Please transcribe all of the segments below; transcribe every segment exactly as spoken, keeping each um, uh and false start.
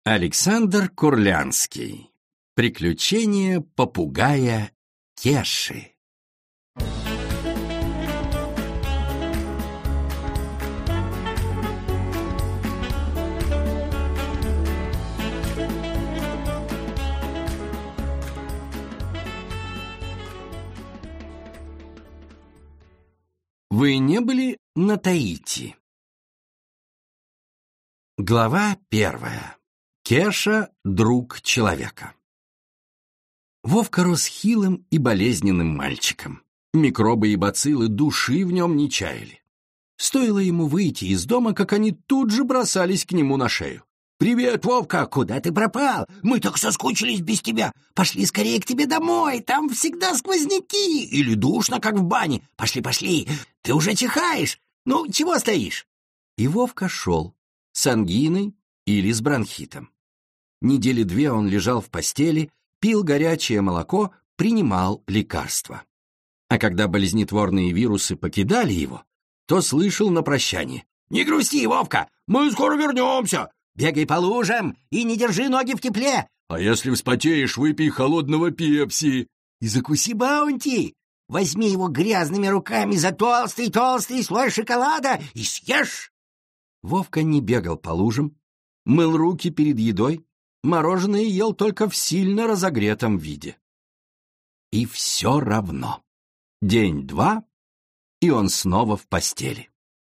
Александр Курлянский. Приключения попугая Кеши. Вы не были на Таити? Глава первая. Кеша — друг человека. Вовка рос хилым и болезненным мальчиком. Микробы и бациллы души в нем не чаяли. Стоило ему выйти из дома, как они тут же бросались к нему на шею. «Привет, Вовка! Куда ты пропал? Мы так соскучились без тебя! Пошли скорее к тебе домой! Там всегда сквозняки! Или душно, как в бане! Пошли, пошли! Ты уже чихаешь! Ну, чего стоишь?» И Вовка шел с ангиной или с бронхитом. Недели две он лежал в постели, пил горячее молоко, принимал лекарства. А когда болезнетворные вирусы покидали его, то слышал на прощание: «Не грусти, Вовка! Мы скоро вернемся! Бегай по лужам и не держи ноги в тепле! А если вспотеешь, выпей холодного пепси! И закуси баунти! Возьми его грязными руками за толстый-толстый слой шоколада и съешь!» Вовка не бегал по лужам, мыл руки перед едой, мороженое ел только в сильно разогретом виде. И все равно. День-два, и он снова в постели.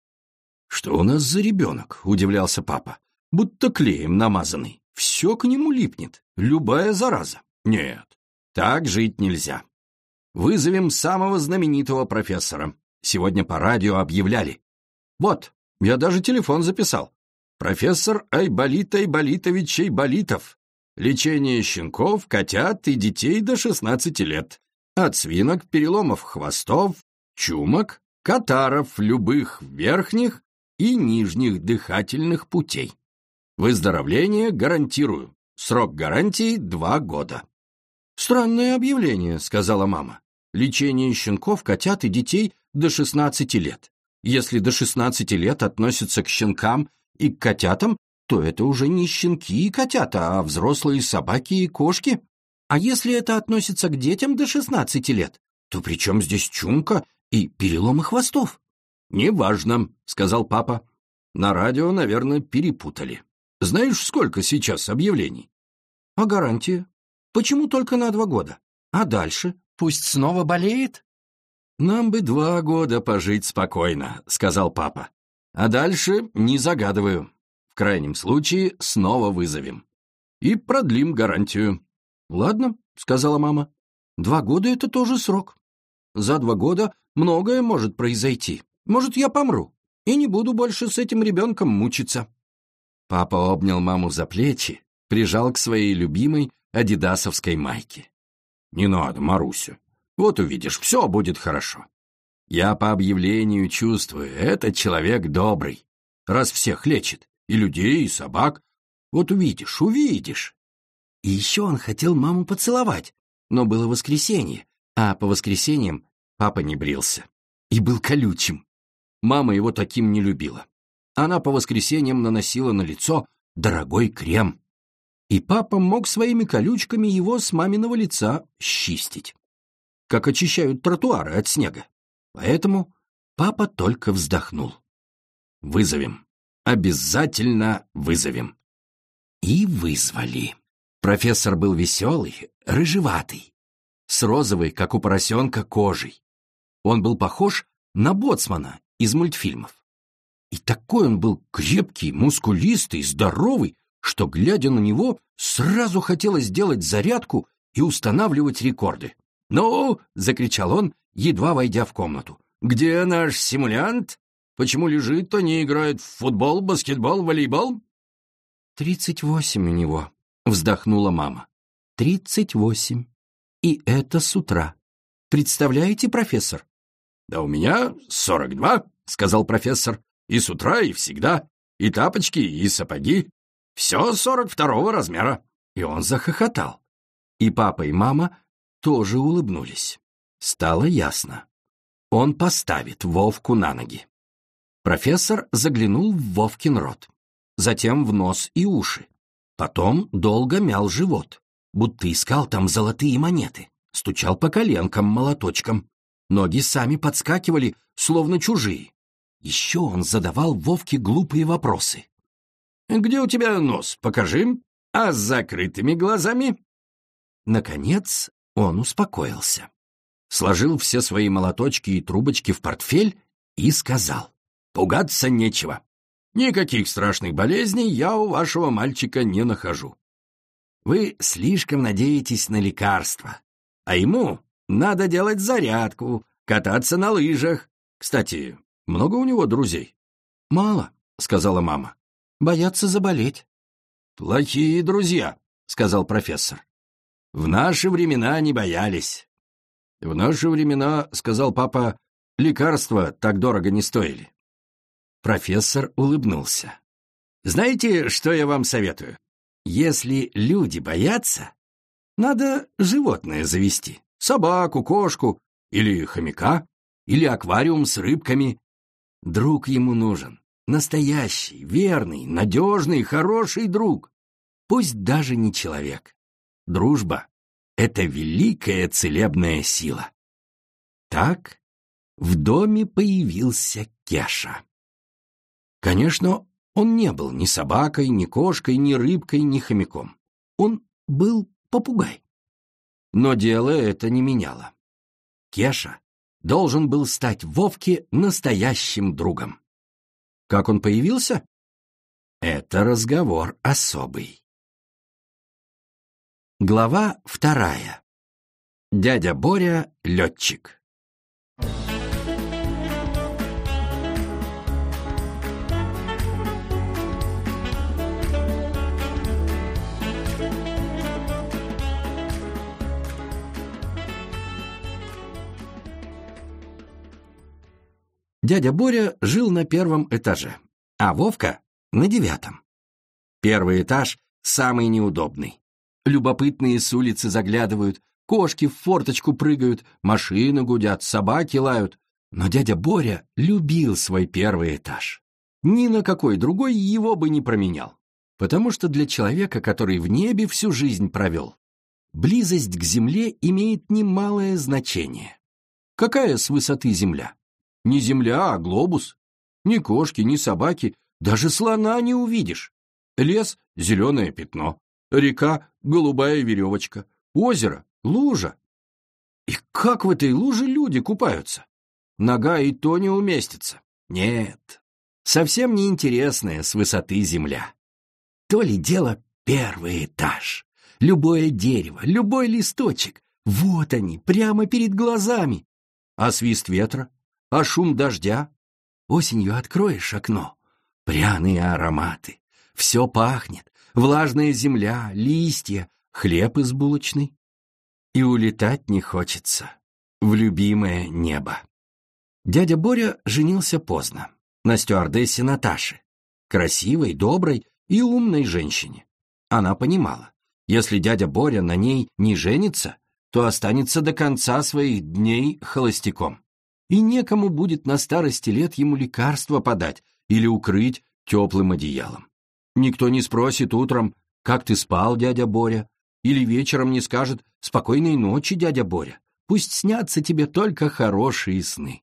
«Что у нас за ребенок?» — удивлялся папа. «Будто клеем намазанный. Все к нему липнет. Любая зараза. Нет, так жить нельзя. Вызовем самого знаменитого профессора. Сегодня по радио объявляли. Вот, я даже телефон записал. Профессор Айболит Айболитович Айболитов. Лечение щенков, котят и детей до шестнадцати лет. От свинок, переломов хвостов, чумок, катаров любых верхних и нижних дыхательных путей. Выздоровление гарантирую. Срок гарантии два года». «Странное объявление», — сказала мама. «Лечение щенков, котят и детей до шестнадцати лет. Если до шестнадцати лет относятся к щенкам и к котятам, то это уже не щенки и котята, а взрослые собаки и кошки. А если это относится к детям до шестнадцати лет, то при чем здесь чумка и переломы хвостов?» «Неважно», — сказал папа. «На радио, наверное, перепутали. Знаешь, сколько сейчас объявлений?» «А гарантия? Почему только на два года? А дальше? Пусть снова болеет?» «Нам бы два года пожить спокойно», — сказал папа. «А дальше не загадываю. В крайнем случае снова вызовем. И продлим гарантию». «Ладно», — сказала мама. «Два года — это тоже срок. За два года многое может произойти. Может, я помру и не буду больше с этим ребенком мучиться». Папа обнял маму за плечи, прижал к своей любимой адидасовской майке. «Не надо, Маруся. Вот увидишь, все будет хорошо. Я по объявлению чувствую, этот человек добрый, раз всех лечит, и людей, и собак. Вот увидишь, увидишь». И еще он хотел маму поцеловать, но было воскресенье, а по воскресеньям папа не брился и был колючим. Мама его таким не любила. Она по воскресеньям наносила на лицо дорогой крем, и папа мог своими колючками его с маминого лица счистить, как очищают тротуары от снега. Поэтому папа только вздохнул. «Вызовем. Обязательно вызовем». И вызвали. Профессор был веселый, рыжеватый, с розовой, как у поросенка, кожей. Он был похож на боцмана из мультфильмов. И такой он был крепкий, мускулистый, здоровый, что, глядя на него, сразу хотелось сделать зарядку и устанавливать рекорды. «Ну!» — закричал он, едва войдя в комнату. «Где наш симулянт? Почему лежит, а не играет в футбол, баскетбол, волейбол?» «Тридцать восемь у него», — вздохнула мама. «Тридцать восемь. И это с утра. Представляете, профессор?» «Да у меня сорок два», — сказал профессор. «И с утра, и всегда. И тапочки, и сапоги. Все сорок второго размера». И он захохотал. И папа, и мама тоже улыбнулись. Стало ясно. Он поставит Вовку на ноги. Профессор заглянул в Вовкин рот, затем в нос и уши. Потом долго мял живот, будто искал там золотые монеты, стучал по коленкам молоточком. Ноги сами подскакивали, словно чужие. Еще он задавал Вовке глупые вопросы. «Где у тебя нос? Покажи. А с закрытыми глазами?» Наконец он успокоился. Сложил все свои молоточки и трубочки в портфель и сказал: «Пугаться нечего. Никаких страшных болезней я у вашего мальчика не нахожу. Вы слишком надеетесь на лекарства, а ему надо делать зарядку, кататься на лыжах. Кстати, много у него друзей?» «Мало», — сказала мама. «Боятся заболеть». «Плохие друзья», — сказал профессор. «В наши времена не боялись». «В наши времена, — сказал папа, — лекарства так дорого не стоили». Профессор улыбнулся. «Знаете, что я вам советую? Если люди боятся, надо животное завести. Собаку, кошку или хомяка, или аквариум с рыбками. Друг ему нужен. Настоящий, верный, надежный, хороший друг. Пусть даже не человек. Дружба — это великая целебная сила». Так в доме появился Кеша. Конечно, он не был ни собакой, ни кошкой, ни рыбкой, ни хомяком. Он был попугай. Но дело это не меняло. Кеша должен был стать Вовке настоящим другом. Как он появился? Это разговор особый. Глава вторая. Дядя Боря — летчик. Дядя Боря жил на первом этаже, а Вовка — на девятом. Первый этаж самый неудобный. Любопытные с улицы заглядывают, кошки в форточку прыгают, машины гудят, собаки лают. Но дядя Боря любил свой первый этаж. Ни на какой другой его бы не променял. Потому что для человека, который в небе всю жизнь провел, близость к земле имеет немалое значение. Какая с высоты земля? Не земля, а глобус. Ни кошки, ни собаки, даже слона не увидишь. Лес — зеленое пятно. Река — голубая веревочка. Озеро — лужа. И как в этой луже люди купаются? Нога и то не уместится. Нет, совсем неинтересная с высоты земля. То ли дело первый этаж. Любое дерево, любой листочек. Вот они, прямо перед глазами. А свист ветра? А шум дождя? Осенью откроешь окно. Пряные ароматы. Все пахнет. Влажная земля, листья, хлеб из булочной. И улетать не хочется в любимое небо. Дядя Боря женился поздно. На стюардессе Наташе. Красивой, доброй и умной женщине. Она понимала, если дядя Боря на ней не женится, то останется до конца своих дней холостяком. И некому будет на старости лет ему лекарства подать или укрыть теплым одеялом. Никто не спросит утром, как ты спал, дядя Боря, или вечером не скажет «Спокойной ночи, дядя Боря, пусть снятся тебе только хорошие сны».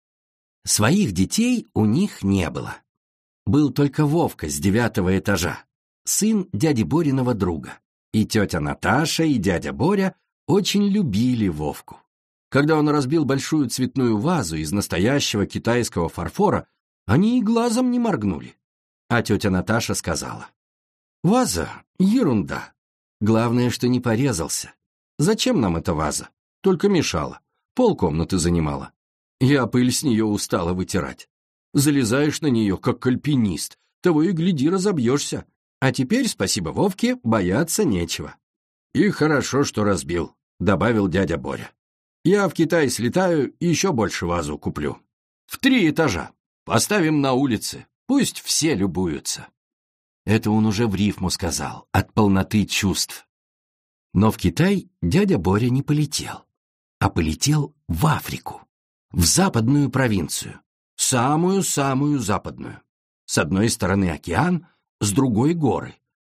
Своих детей у них не было. Был только Вовка с девятого этажа, сын дяди Бориного друга. И тетя Наташа, и дядя Боря очень любили Вовку. Когда он разбил большую цветную вазу из настоящего китайского фарфора, они и глазом не моргнули. А тетя Наташа сказала: «Ваза — ерунда. Главное, что не порезался. Зачем нам эта ваза? Только мешала. Полкомнаты занимала. Я пыль с нее устала вытирать. Залезаешь на нее, как альпинист, того и гляди, разобьешься. А теперь, спасибо Вовке, бояться нечего». «И хорошо, что разбил», — добавил дядя Боря. «Я в Китай слетаю и еще больше вазу куплю. В три этажа. Поставим на улице. Пусть все любуются». Это он уже в рифму сказал, от полноты чувств. Но в Китай дядя Боря не полетел, а полетел в Африку, в западную провинцию, самую-самую западную. С одной стороны океан, с другой горы,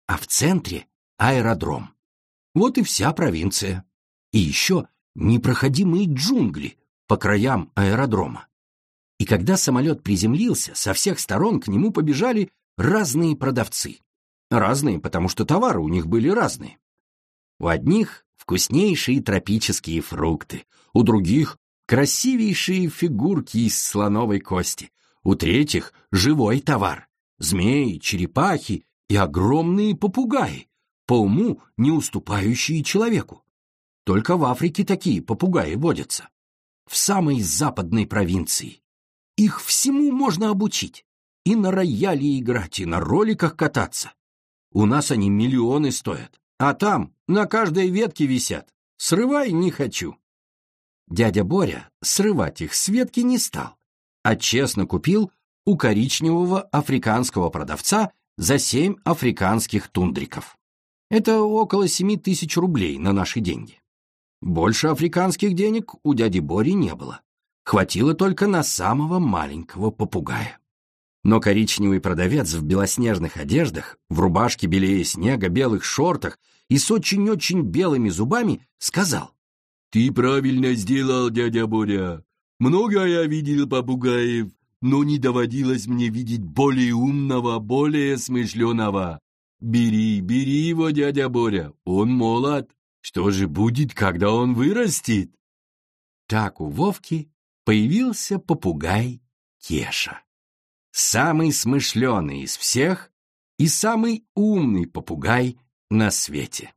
а в центре аэродром. Вот и вся провинция. И еще непроходимые джунгли по краям аэродрома. И когда самолет приземлился, со всех сторон к нему побежали разные продавцы. Разные, потому что товары у них были разные. У одних вкуснейшие тропические фрукты, у других красивейшие фигурки из слоновой кости, у третьих живой товар, змеи, черепахи и огромные попугаи, по уму не уступающие человеку. Только в Африке такие попугаи водятся. В самой западной провинции. Их всему можно обучить. И на рояле играть, и на роликах кататься. У нас они миллионы стоят. А там на каждой ветке висят. Срывай не хочу. Дядя Боря срывать их с ветки не стал, а честно купил у коричневого африканского продавца за семь африканских тундриков. Это около семи тысяч рублей на наши деньги. Больше африканских денег у дяди Бори не было. Хватило только на самого маленького попугая. Но коричневый продавец в белоснежных одеждах, в рубашке белее снега, белых шортах и с очень-очень белыми зубами сказал: «Ты правильно сделал, дядя Боря. Много я видел попугаев, но не доводилось мне видеть более умного, более смышленого. Бери, бери его, дядя Боря, он молод. Что же будет, когда он вырастет?» Так у Вовки появился попугай Кеша. Самый смышленый из всех и самый умный попугай на свете.